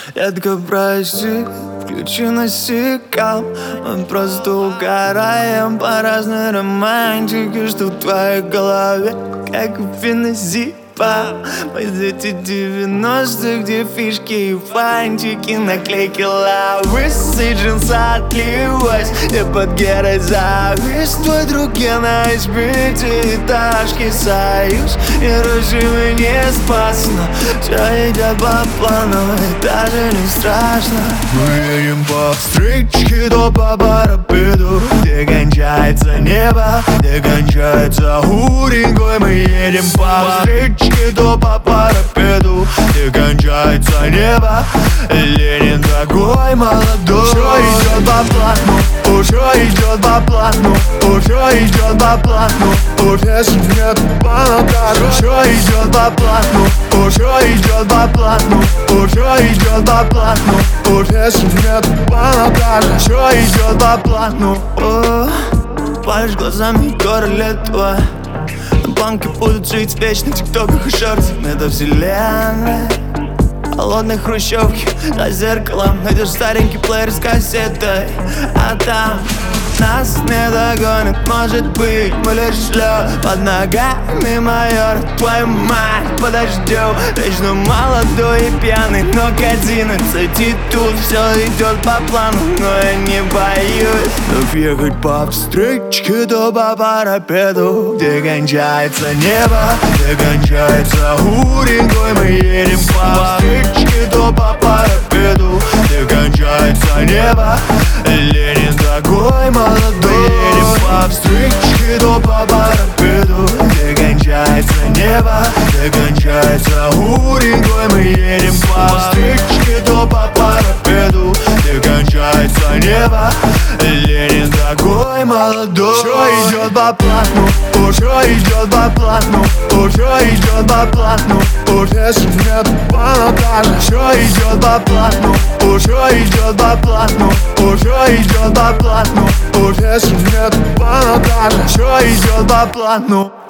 Детка, прости, включи насекам. Мы просто угораем по разной романтике, что в твоей голове, как у феназепа. Мы дети 90-х, где фишки и фантики, наклейки лавысы, джинсы отлилась, и под герой завис. Твой друг Гена из пятиэтажки союз, и ружье не спас, но все идет по плану, и даже не страшно. Мы едем по встречке до Парапету, где кончается небо, где кончается Уренгой. Мы едем по встречке до Парапету, где кончается небо. Ленин такой молодой. Все идет по плану, уже идет по плану, уже идет по плану. Уже нет монтажа. Все идет по плану, уже идет по плану, уже идет по плану. Уже нет монтажа. Все идет по плану. Палишь глазами горы Литва. Банки будут жить в вечных тиктоках и шортах метавселенной. Холодной хрущевки за зеркалом найдешь старенький плеер с кассетой, а там нас не догонит, может быть, мы лишь лед под ногами, майор, твою мать, подождем. Вечно молодой и пьяный, но к 11 тут все идет по плану, но я не боюсь. Ехать по встречке до Парапету, где кончается небо, где кончается Уренгой. Мы едем по встречке до Парапету, где кончается небо. Ленин такой молодой. Едем по встречке до Парапету, где кончается небо, где кончается Уренгой. Мы едем по встречке до Парапету, где кончается небо. Ленин такой молодой. Все идет по плану, уже идет по плану, уже идет по плану. Уже нет монтажа. Все идет по плану, уже идет по плану, уже идет по плану. Уже нет монтажа. Все идет по плану.